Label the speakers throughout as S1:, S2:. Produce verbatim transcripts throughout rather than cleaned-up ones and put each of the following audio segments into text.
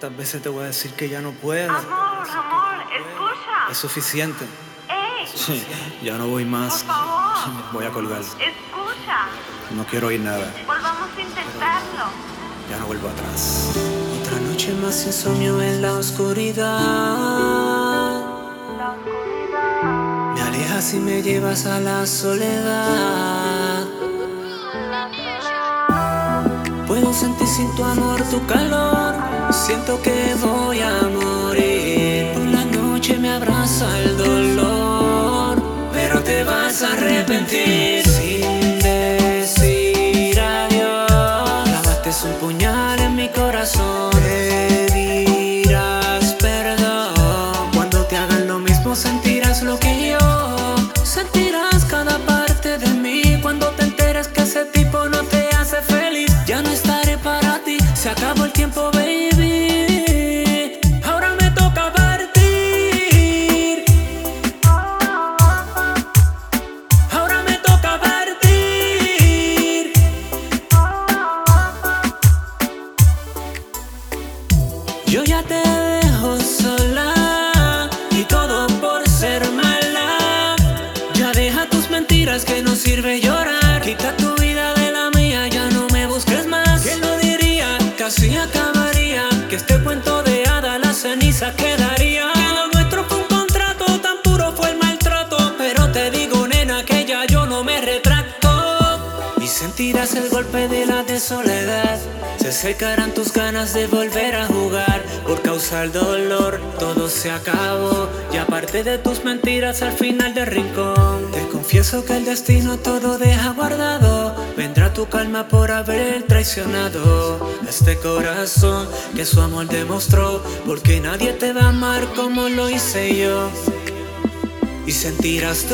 S1: ¿Cuántas veces te voy a decir que ya no puedo?
S2: Amor, amor, escucha.
S1: Es suficiente.
S2: ¡Ey!
S1: Sí, ya no voy más.
S2: Por favor.
S1: Voy a colgar.
S2: Escucha.
S1: No quiero oír nada.
S2: Volvamos a intentarlo.
S1: Ya no vuelvo atrás. Otra noche más insomnio en la oscuridad.
S2: La oscuridad.
S1: Me alejas y me llevas a la soledad. Puedo sentir sin tu amor tu calor. Siento que voy a morir. Por la noche me abraza el dolor, pero te vas a arrepentir. Sin decir adiós, clavaste un puñal en mi corazón. Pedirás perdón. Cuando te hagan lo mismo sentirás lo que yo. Sentirás cada parte de mí. Cuando te enteres que ese tipo no te hace feliz, ya no estaré para ti. Se acabó el tiempo, baby. Ahora me toca partir. Ahora me toca partir. Yo ya te dejo sola y todo por ser mala. Ya deja tus mentiras, que no sirve llorar. Quita tu vida de la mía, ya no me busques más. ¿Quién lo diría? Casi acabaría. Que este cuento de hada la ceniza quedaría. Que lo nuestro fue un contrato, tan puro fue el maltrato. Pero te digo, nena, que ya yo no me retracto. Y sentirás el golpe de la de soledad. Se secarán tus ganas de volver a jugar. Por causar dolor, todo se acabó. Y aparte de tus mentiras al final del rincón, te confieso que el destino todo deja guardado. Vendrá tu calma por haber traicionado este corazón que su amor demostró. Porque nadie te va a amar como lo hice yo. Y sentirás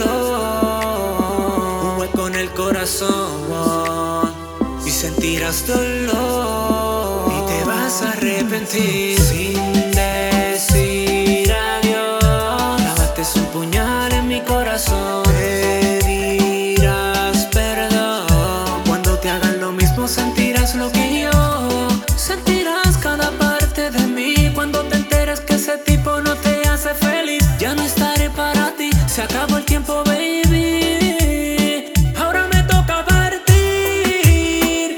S1: dolor, un hueco en el corazón. Y sentirás dolor y te vas a arrepentir. Sin decir adiós, clavaste un puñal en mi corazón. Pedirás perdón. Cuando te hagan lo mismo sentirás lo que yo. Sentirás cada parte de mí. Cuando te enteres que ese tipo no te hace feliz, ya no estaré para ti. Se acabó el tiempo, baby. Ahora me toca partir.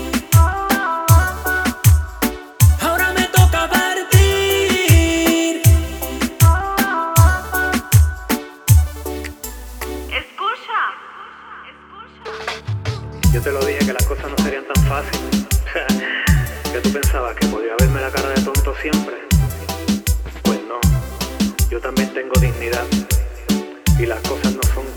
S1: Ahora me toca partir.
S2: Escucha. Escucha.
S3: Yo te lo dije que las cosas no serían tan fáciles. ¿Que tú pensabas que podía verme la cara de tonto siempre? Pues no, yo también tengo dignidad y las cosas no son